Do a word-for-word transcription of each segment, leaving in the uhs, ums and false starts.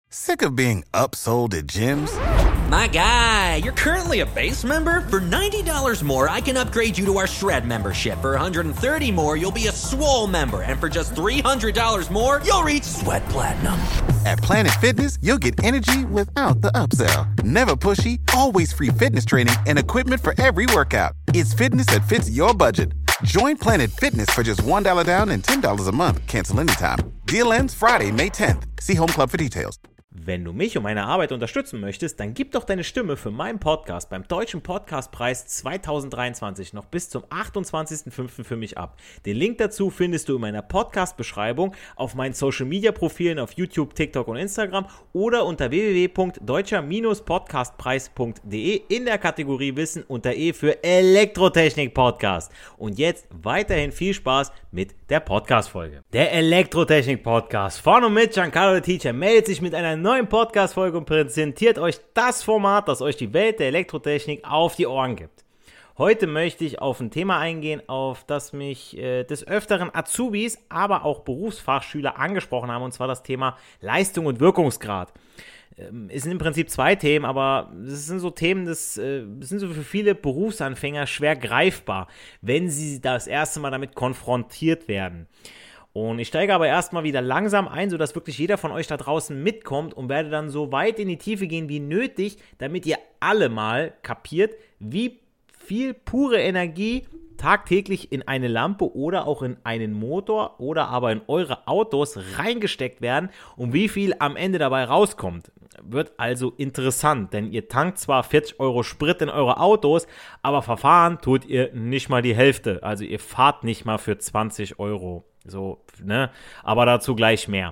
Sick of being upsold at gyms? My guy, you're currently a base member? For ninety dollars more, I can upgrade you to our Shred membership. For one hundred thirty dollars more, you'll be a Swole member. And for just three hundred dollars more, you'll reach Sweat Platinum. At Planet Fitness, you'll get energy without the upsell. Never pushy, always free fitness training and equipment for every workout. It's fitness that fits your budget. Join Planet Fitness for just one dollar down and ten dollars a month. Cancel anytime. Deal ends Friday, May tenth. See Home Club for details. Wenn du mich und meine Arbeit unterstützen möchtest, dann gib doch deine Stimme für meinen Podcast beim Deutschen Podcastpreis zwanzig dreiundzwanzig noch bis zum achtundzwanzigsten fünften für mich ab. Den Link dazu findest du in meiner Podcast-Beschreibung, auf meinen Social-Media-Profilen auf YouTube, TikTok und Instagram oder unter w w w punkt deutscher podcastpreis punkt d e in der Kategorie Wissen unter E für Elektrotechnik-Podcast. Und jetzt weiterhin viel Spaß mit der Podcast-Folge. Der Elektrotechnik-Podcast von und mit Giancarlo the Teacher meldet sich mit einer neuen Podcast-Folge und präsentiert euch das Format, das euch die Welt der Elektrotechnik auf die Ohren gibt. Heute möchte ich auf ein Thema eingehen, auf das mich äh, des Öfteren Azubis, aber auch Berufsfachschüler angesprochen haben, und zwar das Thema Leistung und Wirkungsgrad. Ähm, es sind im Prinzip zwei Themen, aber es sind so Themen, das, äh, das sind so für viele Berufsanfänger schwer greifbar, wenn sie das erste Mal damit konfrontiert werden. Und ich steige aber erstmal wieder langsam ein, sodass wirklich jeder von euch da draußen mitkommt und werde dann so weit in die Tiefe gehen wie nötig, damit ihr alle mal kapiert, wie viel pure Energie tagtäglich in eine Lampe oder auch in einen Motor oder aber in eure Autos reingesteckt werden und wie viel am Ende dabei rauskommt. Wird also interessant, denn ihr tankt zwar vierzig Euro Sprit in eure Autos, aber verfahren tut ihr nicht mal die Hälfte. Also ihr fahrt nicht mal für zwanzig Euro. So, ne? Aber dazu gleich mehr.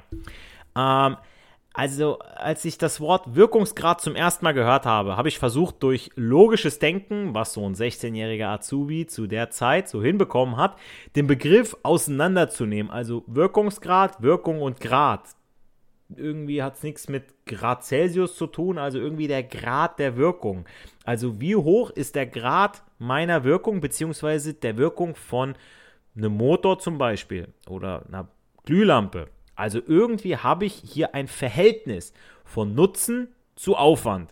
Ähm, also, als ich das Wort Wirkungsgrad zum ersten Mal gehört habe, habe ich versucht, durch logisches Denken, was so ein sechzehnjähriger Azubi zu der Zeit so hinbekommen hat, den Begriff auseinanderzunehmen. Also Wirkungsgrad, Wirkung und Grad. Irgendwie hat es nichts mit Grad Celsius zu tun, also irgendwie der Grad der Wirkung. Also wie hoch ist der Grad meiner Wirkung, beziehungsweise der Wirkung von einem Motor zum Beispiel oder einer Glühlampe. Also irgendwie habe ich hier ein Verhältnis von Nutzen zu Aufwand.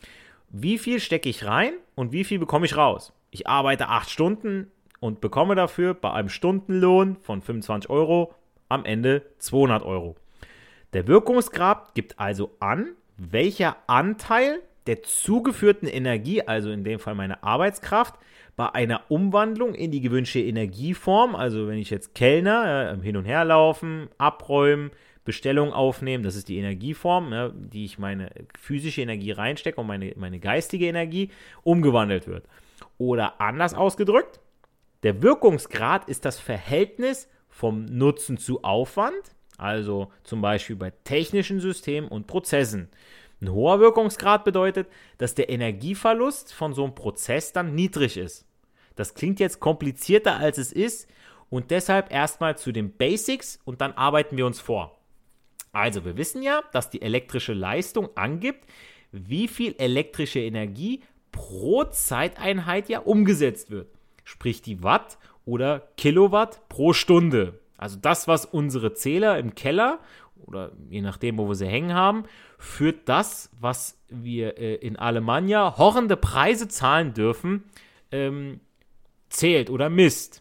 Wie viel stecke ich rein und wie viel bekomme ich raus? Ich arbeite acht Stunden und bekomme dafür bei einem Stundenlohn von fünfundzwanzig Euro am Ende zweihundert Euro. Der Wirkungsgrad gibt also an, welcher Anteil der zugeführten Energie, also in dem Fall meine Arbeitskraft, bei einer Umwandlung in die gewünschte Energieform, also wenn ich jetzt Kellner, äh, hin und her laufen, abräumen, Bestellung aufnehmen, das ist die Energieform, ja, die ich meine physische Energie reinstecke und meine, meine geistige Energie umgewandelt wird. Oder anders ausgedrückt, der Wirkungsgrad ist das Verhältnis vom Nutzen zu Aufwand, also zum Beispiel bei technischen Systemen und Prozessen. Ein hoher Wirkungsgrad bedeutet, dass der Energieverlust von so einem Prozess dann niedrig ist. Das klingt jetzt komplizierter, als es ist, und deshalb erstmal zu den Basics und dann arbeiten wir uns vor. Also wir wissen ja, dass die elektrische Leistung angibt, wie viel elektrische Energie pro Zeiteinheit ja umgesetzt wird. Sprich die Watt oder Kilowatt pro Stunde. Also das, was unsere Zähler im Keller oder je nachdem, wo wir sie hängen haben, führt das, was wir äh, in Alemannia horrende Preise zahlen dürfen, ähm, zählt oder misst.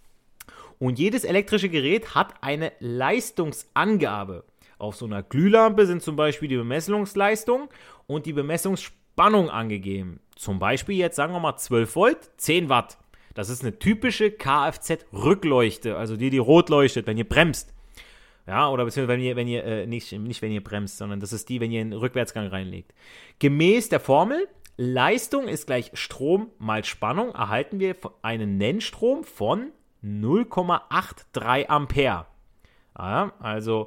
Und jedes elektrische Gerät hat eine Leistungsangabe. Auf so einer Glühlampe sind zum Beispiel die Bemessungsleistung und die Bemessungsspannung angegeben. Zum Beispiel jetzt sagen wir mal zwölf Volt, zehn Watt. Das ist eine typische Kfz-Rückleuchte, also die, die rot leuchtet, wenn ihr bremst. Ja, oder beziehungsweise wenn ihr, wenn ihr äh, nicht, nicht wenn ihr bremst, sondern das ist die, wenn ihr einen Rückwärtsgang reinlegt. Gemäß der Formel, Leistung ist gleich Strom mal Spannung, erhalten wir einen Nennstrom von null Komma dreiundachtzig Ampere. Ja, also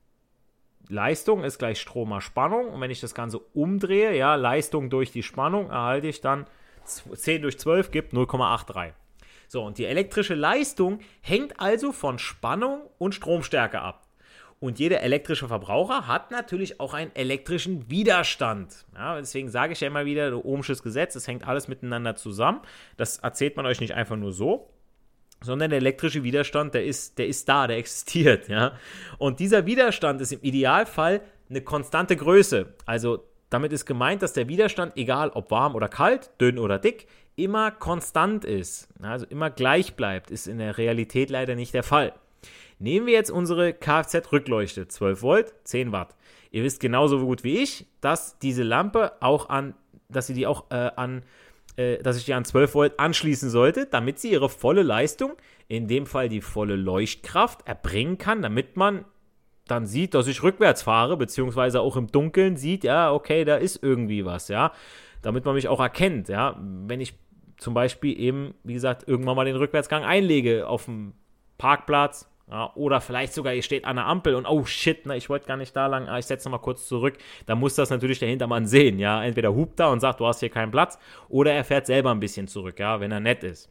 Leistung ist gleich Strom mal Spannung, und wenn ich das Ganze umdrehe, ja, Leistung durch die Spannung, erhalte ich dann zehn durch zwölf gibt null Komma dreiundachtzig. So, und die elektrische Leistung hängt also von Spannung und Stromstärke ab. Und jeder elektrische Verbraucher hat natürlich auch einen elektrischen Widerstand. Ja, deswegen sage ich ja immer wieder, Ohmsches Gesetz, das hängt alles miteinander zusammen. Das erzählt man euch nicht einfach nur so, sondern der elektrische Widerstand, der ist, der ist da, der existiert. Ja? Und dieser Widerstand ist im Idealfall eine konstante Größe. Also damit ist gemeint, dass der Widerstand, egal ob warm oder kalt, dünn oder dick, immer konstant ist. Also immer gleich bleibt. Ist in der Realität leider nicht der Fall. Nehmen wir jetzt unsere Kfz-Rückleuchte, zwölf Volt, zehn Watt. Ihr wisst genauso gut wie ich, dass diese Lampe auch an, dass sie die auch äh, an, äh, dass ich die an zwölf Volt anschließen sollte, damit sie ihre volle Leistung, in dem Fall die volle Leuchtkraft, erbringen kann, damit man dann sieht, dass ich rückwärts fahre, beziehungsweise auch im Dunkeln sieht, ja, okay, da ist irgendwie was, ja, damit man mich auch erkennt, ja, wenn ich zum Beispiel eben, wie gesagt, irgendwann mal den Rückwärtsgang einlege auf dem Parkplatz, ja, oder vielleicht sogar, ihr steht an der Ampel und oh shit, na, ich wollte gar nicht da lang, ah, ich setze nochmal kurz zurück. Da muss das natürlich der Hintermann sehen, ja. Entweder hupt er und sagt, du hast hier keinen Platz, oder er fährt selber ein bisschen zurück, ja, wenn er nett ist.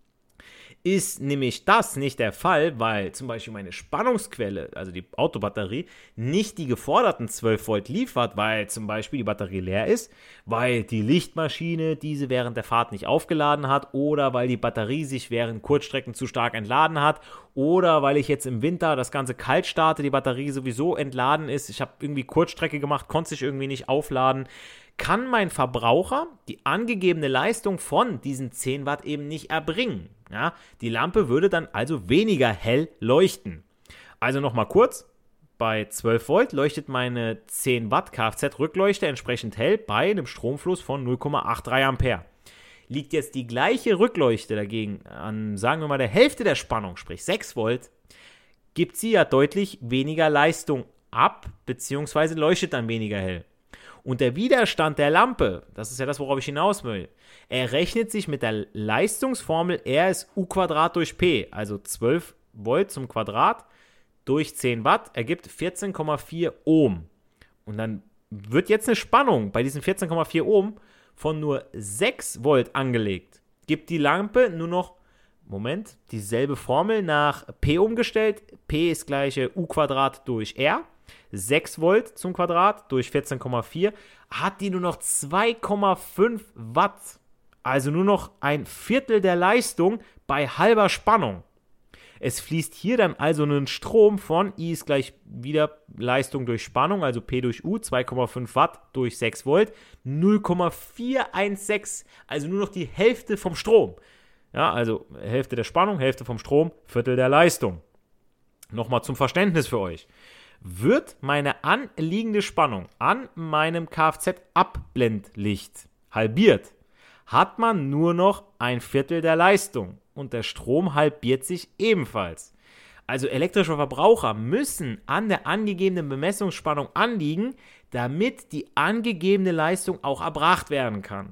Ist nämlich das nicht der Fall, weil zum Beispiel meine Spannungsquelle, also die Autobatterie, nicht die geforderten zwölf Volt liefert, weil zum Beispiel die Batterie leer ist, weil die Lichtmaschine diese während der Fahrt nicht aufgeladen hat oder weil die Batterie sich während Kurzstrecken zu stark entladen hat oder weil ich jetzt im Winter das Ganze kalt starte, die Batterie sowieso entladen ist, ich habe irgendwie Kurzstrecke gemacht, konnte sich irgendwie nicht aufladen, kann mein Verbraucher die angegebene Leistung von diesen zehn Watt eben nicht erbringen. Ja, die Lampe würde dann also weniger hell leuchten. Also nochmal kurz, bei zwölf Volt leuchtet meine zehn Watt Kfz-Rückleuchte entsprechend hell bei einem Stromfluss von null Komma dreiundachtzig Ampere. Liegt jetzt die gleiche Rückleuchte dagegen an, sagen wir mal, der Hälfte der Spannung, sprich sechs Volt, gibt sie ja deutlich weniger Leistung ab, beziehungsweise leuchtet dann weniger hell. Und der Widerstand der Lampe, das ist ja das, worauf ich hinaus will, er rechnet sich mit der Leistungsformel R ist U Quadrat durch P, also zwölf Volt zum Quadrat durch zehn Watt ergibt vierzehn Komma vier Ohm. Und dann wird jetzt eine Spannung bei diesen vierzehn Komma vier Ohm von nur sechs Volt angelegt. Gibt die Lampe nur noch, Moment, dieselbe Formel nach P umgestellt. P ist gleiche U Quadrat durch R. sechs Volt zum Quadrat durch vierzehn Komma vier, hat die nur noch zwei Komma fünf Watt. Also nur noch ein Viertel der Leistung bei halber Spannung. Es fließt hier dann also ein Strom von I ist gleich wieder Leistung durch Spannung, also P durch U, zwei Komma fünf Watt durch sechs Volt, null Komma vier eins sechs, also nur noch die Hälfte vom Strom. Ja, also Hälfte der Spannung, Hälfte vom Strom, Viertel der Leistung. Nochmal zum Verständnis für euch. Wird meine anliegende Spannung an meinem Kfz-Abblendlicht halbiert, hat man nur noch ein Viertel der Leistung und der Strom halbiert sich ebenfalls. Also elektrische Verbraucher müssen an der angegebenen Bemessungsspannung anliegen, damit die angegebene Leistung auch erbracht werden kann.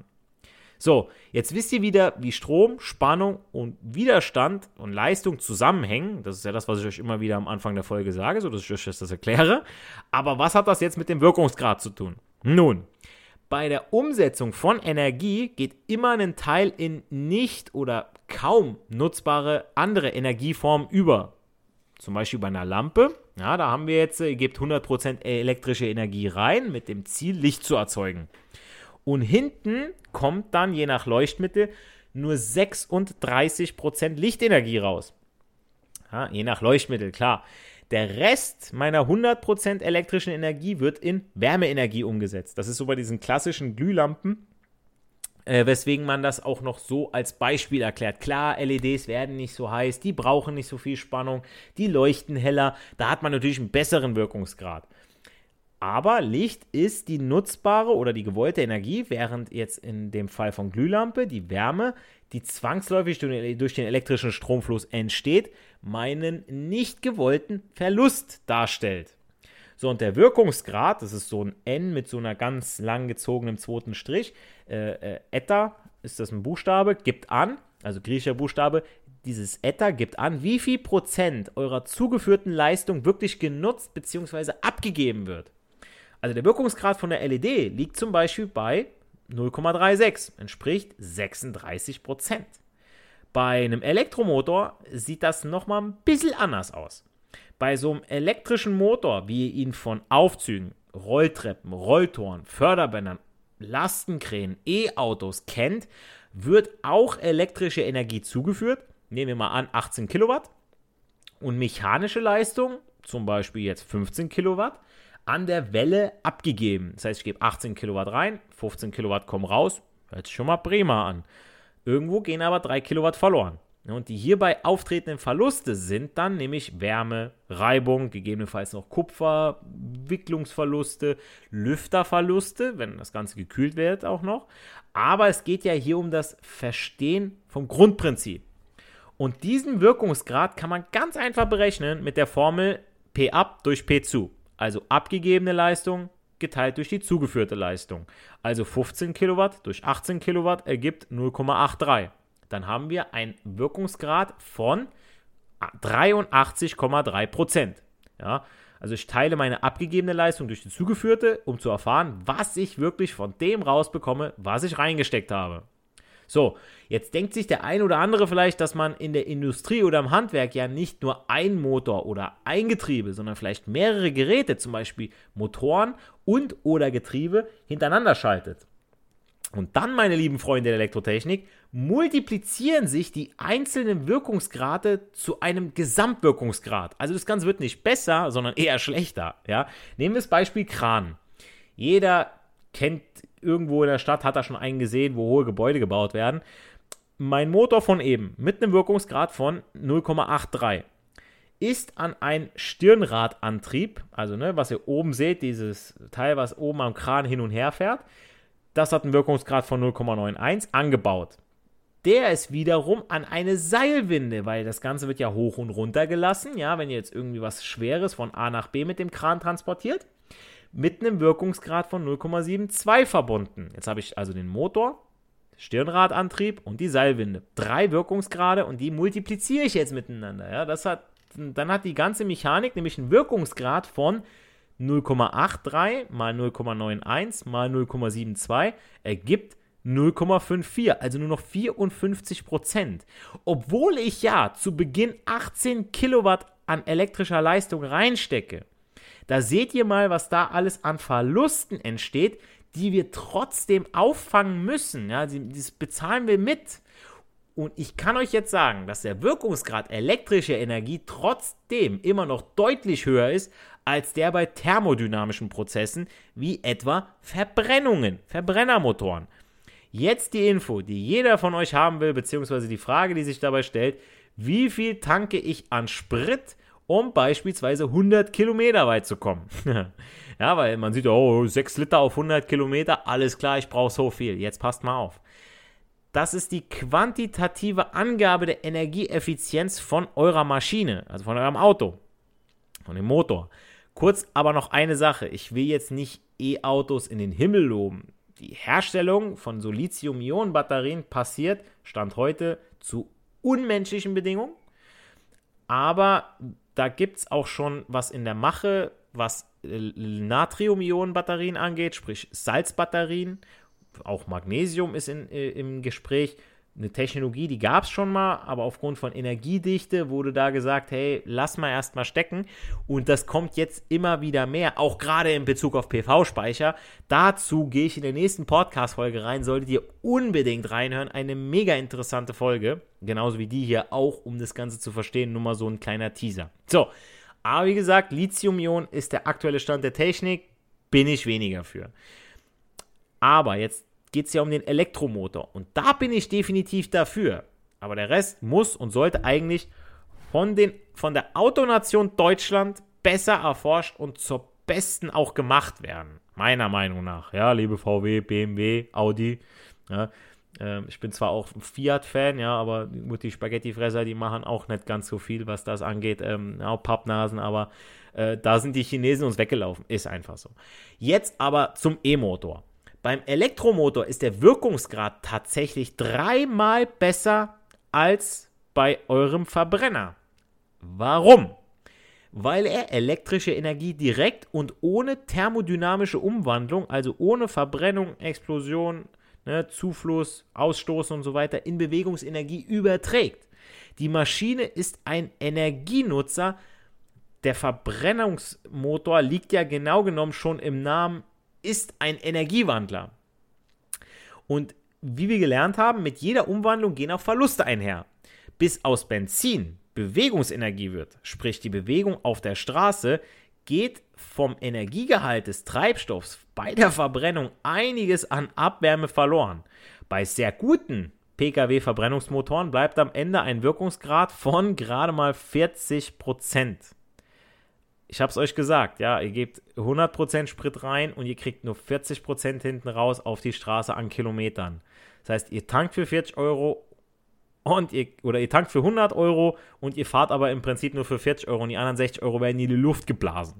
So, jetzt wisst ihr wieder, wie Strom, Spannung und Widerstand und Leistung zusammenhängen. Das ist ja das, was ich euch immer wieder am Anfang der Folge sage, so dass ich euch das erkläre. Aber was hat das jetzt mit dem Wirkungsgrad zu tun? Nun, bei der Umsetzung von Energie geht immer ein Teil in nicht oder kaum nutzbare andere Energieformen über. Zum Beispiel bei einer Lampe. Ja, da haben wir jetzt, ihr gebt hundert Prozent elektrische Energie rein, mit dem Ziel, Licht zu erzeugen. Und hinten kommt dann, je nach Leuchtmittel, nur sechsunddreißig Prozent Lichtenergie raus. Ja, je nach Leuchtmittel, klar. Der Rest meiner hundert Prozent elektrischen Energie wird in Wärmeenergie umgesetzt. Das ist so bei diesen klassischen Glühlampen, äh, weswegen man das auch noch so als Beispiel erklärt. Klar, L E Ds werden nicht so heiß, die brauchen nicht so viel Spannung, die leuchten heller. Da hat man natürlich einen besseren Wirkungsgrad. Aber Licht ist die nutzbare oder die gewollte Energie, während jetzt in dem Fall von Glühlampe die Wärme, die zwangsläufig durch den elektrischen Stromfluss entsteht, meinen nicht gewollten Verlust darstellt. So, und der Wirkungsgrad, das ist so ein N mit so einer ganz lang gezogenen zweiten Strich, äh, äh, Eta ist das ein Buchstabe, gibt an, also griechischer Buchstabe, dieses Eta gibt an, wie viel Prozent eurer zugeführten Leistung wirklich genutzt bzw. abgegeben wird. Also der Wirkungsgrad von der L E D liegt zum Beispiel bei null Komma sechsunddreißig, entspricht sechsunddreißig Prozent. Bei einem Elektromotor sieht das nochmal ein bisschen anders aus. Bei so einem elektrischen Motor, wie ihr ihn von Aufzügen, Rolltreppen, Rolltoren, Förderbändern, Lastenkränen, E-Autos kennt, wird auch elektrische Energie zugeführt. Nehmen wir mal an achtzehn Kilowatt und mechanische Leistung, zum Beispiel jetzt fünfzehn Kilowatt, an der Welle abgegeben. Das heißt, ich gebe achtzehn Kilowatt rein, fünfzehn Kilowatt kommen raus, hört sich schon mal prima an. Irgendwo gehen aber drei Kilowatt verloren. Und die hierbei auftretenden Verluste sind dann nämlich Wärme, Reibung, gegebenenfalls noch Kupfer, Wicklungsverluste, Lüfterverluste, wenn das Ganze gekühlt wird auch noch. Aber es geht ja hier um das Verstehen vom Grundprinzip. Und diesen Wirkungsgrad kann man ganz einfach berechnen mit der Formel P ab durch P zu. Also abgegebene Leistung geteilt durch die zugeführte Leistung. Also fünfzehn Kilowatt durch achtzehn Kilowatt ergibt null Komma dreiundachtzig. Dann haben wir einen Wirkungsgrad von dreiundachtzig Komma drei Prozent. Ja, also ich teile meine abgegebene Leistung durch die zugeführte, um zu erfahren, was ich wirklich von dem rausbekomme, was ich reingesteckt habe. So, jetzt denkt sich der ein oder andere vielleicht, dass man in der Industrie oder im Handwerk ja nicht nur ein Motor oder ein Getriebe, sondern vielleicht mehrere Geräte, zum Beispiel Motoren und oder Getriebe, hintereinander schaltet. Und dann, meine lieben Freunde der Elektrotechnik, multiplizieren sich die einzelnen Wirkungsgrade zu einem Gesamtwirkungsgrad. Also das Ganze wird nicht besser, sondern eher schlechter. Ja? Nehmen wir das Beispiel Kran. Jeder kennt irgendwo in der Stadt, hat da schon einen gesehen, wo hohe Gebäude gebaut werden. Mein Motor von eben mit einem Wirkungsgrad von null Komma dreiundachtzig ist an einen Stirnradantrieb, also ne, was ihr oben seht, dieses Teil, was oben am Kran hin und her fährt, das hat einen Wirkungsgrad von null Komma einundneunzig angebaut. Der ist wiederum an eine Seilwinde, weil das Ganze wird ja hoch und runter gelassen, ja, wenn ihr jetzt irgendwie was Schweres von A nach B mit dem Kran transportiert, mit einem Wirkungsgrad von null Komma zweiundsiebzig verbunden. Jetzt habe ich also den Motor, Stirnradantrieb und die Seilwinde. Drei Wirkungsgrade und die multipliziere ich jetzt miteinander. Ja, das hat, dann hat die ganze Mechanik nämlich einen Wirkungsgrad von null Komma dreiundachtzig mal null Komma einundneunzig mal null Komma zweiundsiebzig ergibt null Komma vierundfünfzig, also nur noch vierundfünfzig Prozent. Obwohl ich ja zu Beginn achtzehn Kilowatt an elektrischer Leistung reinstecke. Da seht ihr mal, was da alles an Verlusten entsteht, die wir trotzdem auffangen müssen. Ja, das bezahlen wir mit. Und ich kann euch jetzt sagen, dass der Wirkungsgrad elektrischer Energie trotzdem immer noch deutlich höher ist als der bei thermodynamischen Prozessen, wie etwa Verbrennungen, Verbrennermotoren. Jetzt die Info, die jeder von euch haben will, beziehungsweise die Frage, die sich dabei stellt: Wie viel tanke ich an Sprit, um beispielsweise hundert Kilometer weit zu kommen? Ja, weil man sieht, oh, sechs Liter auf hundert Kilometer, alles klar, ich brauche so viel. Jetzt passt mal auf. Das ist die quantitative Angabe der Energieeffizienz von eurer Maschine, also von eurem Auto, von dem Motor. Kurz aber noch eine Sache, ich will jetzt nicht E-Autos in den Himmel loben. Die Herstellung von so Lithium-Ionen-Batterien passiert, Stand heute, zu unmenschlichen Bedingungen. Aber da gibt es auch schon was in der Mache, was Natrium-Ionen-Batterien angeht, sprich Salzbatterien. Auch Magnesium ist in, äh, im Gespräch. Eine Technologie, die gab es schon mal, aber aufgrund von Energiedichte wurde da gesagt, hey, lass mal erstmal stecken. Und das kommt jetzt immer wieder mehr, auch gerade in Bezug auf P V-Speicher. Dazu gehe ich in der nächsten Podcast-Folge rein, solltet ihr unbedingt reinhören. Eine mega interessante Folge, genauso wie die hier auch, um das Ganze zu verstehen, nur mal so ein kleiner Teaser. So, aber wie gesagt, Lithium-Ionen ist der aktuelle Stand der Technik, bin ich weniger für. Aber jetzt geht es ja um den Elektromotor. Und da bin ich definitiv dafür. Aber der Rest muss und sollte eigentlich von, den, von der Autonation Deutschland besser erforscht und zur besten auch gemacht werden. Meiner Meinung nach. Ja, liebe V W, B M W, Audi. Ja, äh, ich bin zwar auch ein Fiat-Fan, ja, aber die Spaghettifresser, die machen auch nicht ganz so viel, was das angeht. Ähm, auch Pappnasen, aber äh, da sind die Chinesen uns weggelaufen. Ist einfach so. Jetzt aber zum E-Motor. Beim Elektromotor ist der Wirkungsgrad tatsächlich dreimal besser als bei eurem Verbrenner. Warum? Weil er elektrische Energie direkt und ohne thermodynamische Umwandlung, also ohne Verbrennung, Explosion, ne, Zufluss, Ausstoß und so weiter, in Bewegungsenergie überträgt. Die Maschine ist ein Energienutzer. Der Verbrennungsmotor liegt ja genau genommen schon im Namen, ist ein Energiewandler. Und wie wir gelernt haben, mit jeder Umwandlung gehen auch Verluste einher. Bis aus Benzin Bewegungsenergie wird, sprich die Bewegung auf der Straße, geht vom Energiegehalt des Treibstoffs bei der Verbrennung einiges an Abwärme verloren. Bei sehr guten Pkw-Verbrennungsmotoren bleibt am Ende ein Wirkungsgrad von gerade mal vierzig Prozent. Ich habe es euch gesagt, ja, ihr gebt hundert Prozent Sprit rein und ihr kriegt nur vierzig Prozent hinten raus auf die Straße an Kilometern. Das heißt, ihr tankt für vierzig Euro und ihr, oder ihr tankt für hundert Euro und ihr fahrt aber im Prinzip nur für vierzig Euro und die anderen sechzig Euro werden in die Luft geblasen.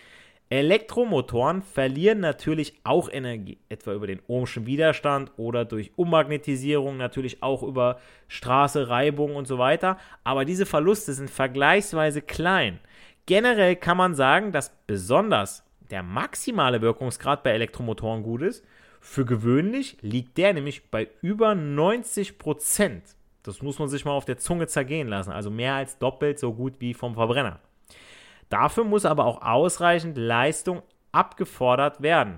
Elektromotoren verlieren natürlich auch Energie, etwa über den ohmschen Widerstand oder durch Ummagnetisierung, natürlich auch über Straße, Reibung und so weiter, aber diese Verluste sind vergleichsweise klein. Generell kann man sagen, dass besonders der maximale Wirkungsgrad bei Elektromotoren gut ist. Für gewöhnlich liegt der nämlich bei über neunzig Prozent. Das muss man sich mal auf der Zunge zergehen lassen, also mehr als doppelt so gut wie vom Verbrenner. Dafür muss aber auch ausreichend Leistung abgefordert werden.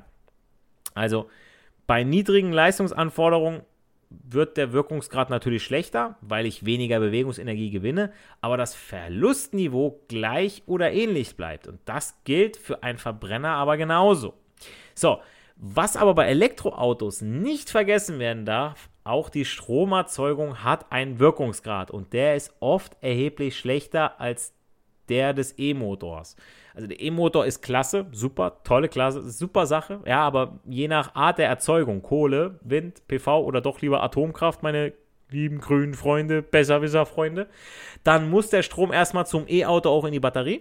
Also bei niedrigen Leistungsanforderungen wird der Wirkungsgrad natürlich schlechter, weil ich weniger Bewegungsenergie gewinne, aber das Verlustniveau gleich oder ähnlich bleibt. Und das gilt für einen Verbrenner aber genauso. So, was aber bei Elektroautos nicht vergessen werden darf, auch die Stromerzeugung hat einen Wirkungsgrad und der ist oft erheblich schlechter als der des E-Motors. Also der E-Motor ist klasse, super, tolle Klasse, super Sache, ja, aber je nach Art der Erzeugung, Kohle, Wind, P V oder doch lieber Atomkraft, meine lieben grünen Freunde, Besserwisser-Freunde, dann muss der Strom erstmal zum E-Auto auch in die Batterie.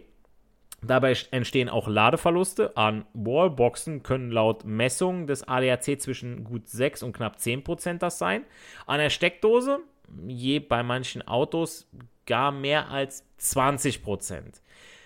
Dabei entstehen auch Ladeverluste. An Wallboxen können laut Messungen des A D A C zwischen gut sechs und knapp zehn Prozent das sein. An der Steckdose, je bei manchen Autos, gar mehr als zwanzig Prozent.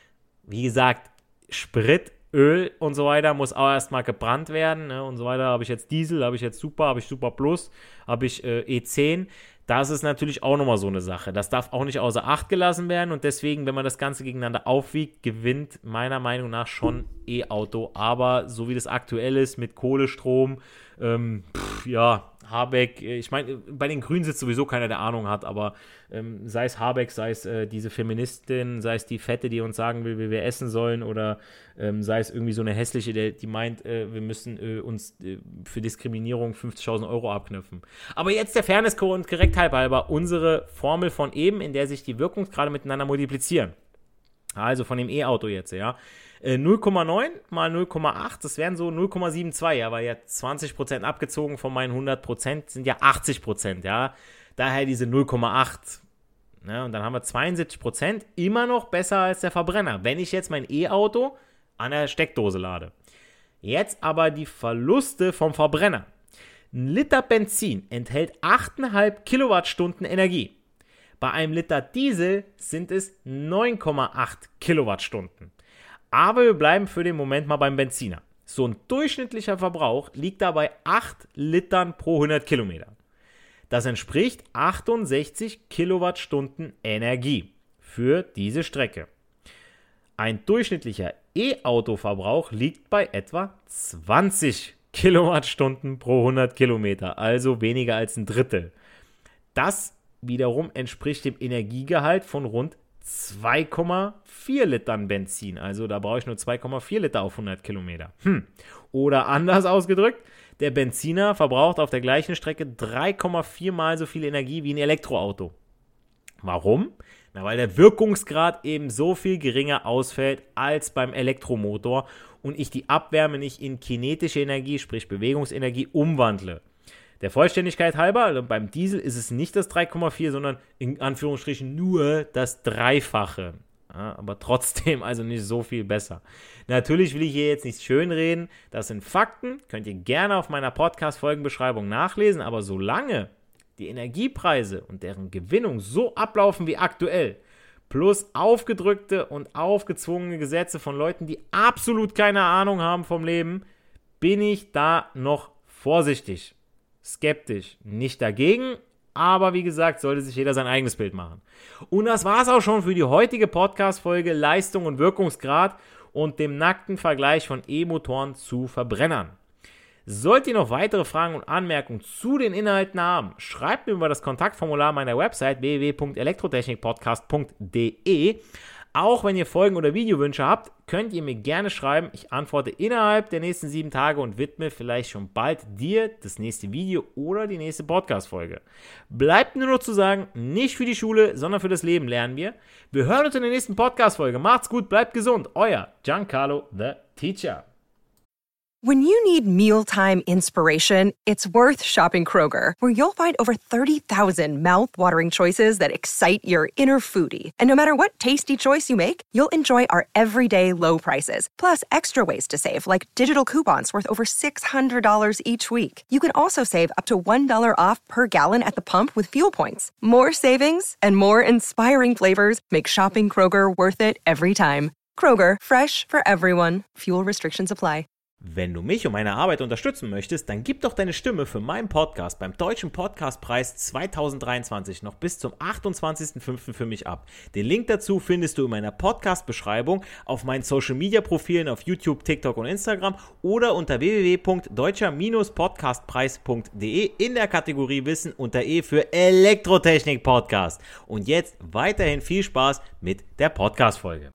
Wie gesagt, Sprit, Öl und so weiter muss auch erstmal gebrannt werden, ne, und so weiter. Habe ich jetzt Diesel, habe ich jetzt Super, habe ich Super Plus, habe ich äh, E zehn. Das ist natürlich auch nochmal so eine Sache. Das darf auch nicht außer Acht gelassen werden und deswegen, wenn man das Ganze gegeneinander aufwiegt, gewinnt meiner Meinung nach schon E-Auto. Aber so wie das aktuell ist mit Kohlestrom, ähm, pff, ja, Habeck, ich meine, bei den Grünen sitzt sowieso keiner, der Ahnung hat, aber ähm, sei es Habeck, sei es äh, diese Feministin, sei es die Fette, die uns sagen will, wie wir essen sollen, oder ähm, sei es irgendwie so eine hässliche, die, die meint, äh, wir müssen äh, uns äh, für Diskriminierung fünfzigtausend Euro abknüpfen. Aber jetzt der Fairness und Korrektheit halber unsere Formel von eben, in der sich die Wirkungsgrade miteinander multiplizieren. Also von dem E-Auto jetzt, ja. null Komma neun mal null Komma acht, das wären so null Komma zweiundsiebzig, ja, weil ja zwanzig Prozent abgezogen von meinen hundert Prozent sind ja achtzig Prozent, ja. Daher diese null Komma acht. Ne, und dann haben wir zweiundsiebzig Prozent, immer noch besser als der Verbrenner, wenn ich jetzt mein E-Auto an der Steckdose lade. Jetzt aber die Verluste vom Verbrenner. Ein Liter Benzin enthält acht Komma fünf Kilowattstunden Energie. Bei einem Liter Diesel sind es neun Komma acht Kilowattstunden. Aber wir bleiben für den Moment mal beim Benziner. So ein durchschnittlicher Verbrauch liegt dabei acht Litern pro hundert Kilometer. Das entspricht achtundsechzig Kilowattstunden Energie für diese Strecke. Ein durchschnittlicher E-Auto-Verbrauch liegt bei etwa zwanzig Kilowattstunden pro hundert Kilometer, also weniger als ein Drittel. Das wiederum entspricht dem Energiegehalt von rund zwei Komma vier Litern Benzin. Also da brauche ich nur zwei Komma vier Liter auf hundert Kilometer. Hm. Oder anders ausgedrückt, der Benziner verbraucht auf der gleichen Strecke drei Komma vier Mal so viel Energie wie ein Elektroauto. Warum? Na, weil der Wirkungsgrad eben so viel geringer ausfällt als beim Elektromotor und ich die Abwärme nicht in kinetische Energie, sprich Bewegungsenergie, umwandle. Der Vollständigkeit halber, also beim Diesel ist es nicht das drei Komma vier, sondern in Anführungsstrichen nur das Dreifache. Ja, aber trotzdem also nicht so viel besser. Natürlich will ich hier jetzt nicht schönreden, das sind Fakten, könnt ihr gerne auf meiner Podcast-Folgenbeschreibung nachlesen, aber solange die Energiepreise und deren Gewinnung so ablaufen wie aktuell, plus aufgedrückte und aufgezwungene Gesetze von Leuten, die absolut keine Ahnung haben vom Leben, bin ich da noch vorsichtig. Skeptisch, nicht dagegen, aber wie gesagt, sollte sich jeder sein eigenes Bild machen. Und das war's auch schon für die heutige Podcast-Folge Leistung und Wirkungsgrad und dem nackten Vergleich von E-Motoren zu Verbrennern. Sollt ihr noch weitere Fragen und Anmerkungen zu den Inhalten haben, schreibt mir über das Kontaktformular meiner Website w w w punkt elektrotechnikpodcast punkt d e. Auch wenn ihr Folgen- oder Videowünsche habt, könnt ihr mir gerne schreiben. Ich antworte innerhalb der nächsten sieben Tage und widme vielleicht schon bald dir das nächste Video oder die nächste Podcast-Folge. Bleibt nur noch zu sagen, nicht für die Schule, sondern für das Leben lernen wir. Wir hören uns in der nächsten Podcast-Folge. Macht's gut, bleibt gesund. Euer Giancarlo, the Teacher. When you need mealtime inspiration, it's worth shopping Kroger, where you'll find over thirty thousand mouth-watering choices that excite your inner foodie. And no matter what tasty choice you make, you'll enjoy our everyday low prices, plus extra ways to save, like digital coupons worth over six hundred dollars each week. You can also save up to one dollar off per gallon at the pump with fuel points. More savings and more inspiring flavors make shopping Kroger worth it every time. Kroger, fresh for everyone. Fuel restrictions apply. Wenn du mich und meine Arbeit unterstützen möchtest, dann gib doch deine Stimme für meinen Podcast beim Deutschen Podcastpreis zwanzig dreiundzwanzig noch bis zum achtundzwanzigsten fünften für mich ab. Den Link dazu findest du in meiner Podcast-Beschreibung, auf meinen Social-Media-Profilen auf YouTube, TikTok und Instagram oder unter w w w punkt deutscher podcastpreis punkt d e in der Kategorie Wissen unter E für Elektrotechnik-Podcast. Und jetzt weiterhin viel Spaß mit der Podcast-Folge.